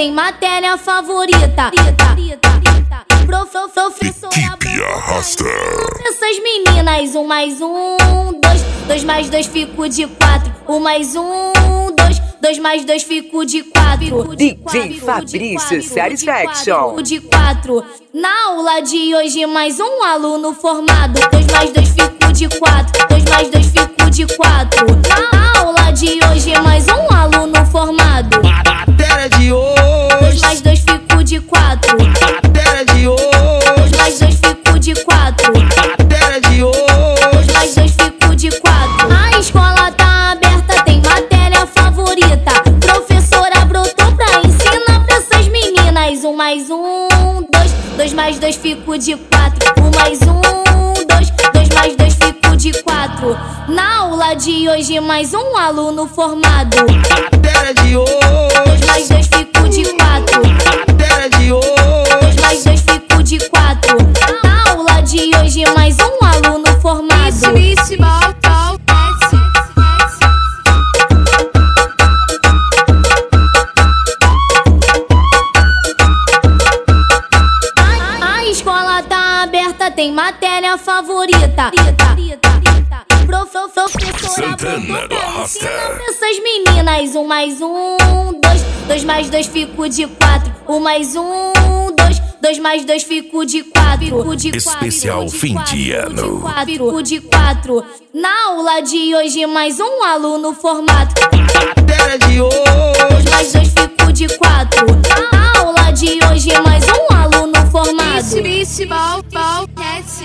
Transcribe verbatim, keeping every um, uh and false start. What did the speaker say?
tem matéria favorita. Prof, professora arrasta. Essas meninas, um mais um, dois, dois mais dois fico de quatro. Um mais um, dois, dois mais dois fico de quatro. D J Fabrício Satisfaction. De quatro. Na aula de hoje mais um aluno formado. Dois mais dois fico de quatro. Dois mais dois fico de quatro. Na aula de hoje mais um aluno formado. Matéria de hoje. Dois mais dois fico de quatro. Matéria de hoje. Dois mais dois fico de quatro. Matéria de hoje. Dois mais dois fico de quatro. A escola tá aberta, tem matéria favorita. Professora brotou pra ensinar pra essas meninas. Um mais um, dois, dois mais dois fico de quatro. Um mais um, dois, dois mais dois fico de quatro. Na aula de hoje mais um aluno formado. Matéria de hoje. Dois mais dois fico de quatro. Matéria de hoje. Dois mais dois fico de quatro. Na aula de hoje mais um aluno formado. A escola tá aberta, tem matéria favorita. Prof, professora Santana do Arrasta. essas meninas, um mais um, dois, dois mais dois fico de quatro. Um mais um, dois, dois mais dois fico de quatro. De Especial quatro, de fim quatro, de ano. quatro, fico de quatro. Na aula de hoje mais um aluno formado. Matéria de hoje. Dois mais dois fico de quatro. Na aula de hoje mais um aluno formado. Bicho, bicho, bom, bom,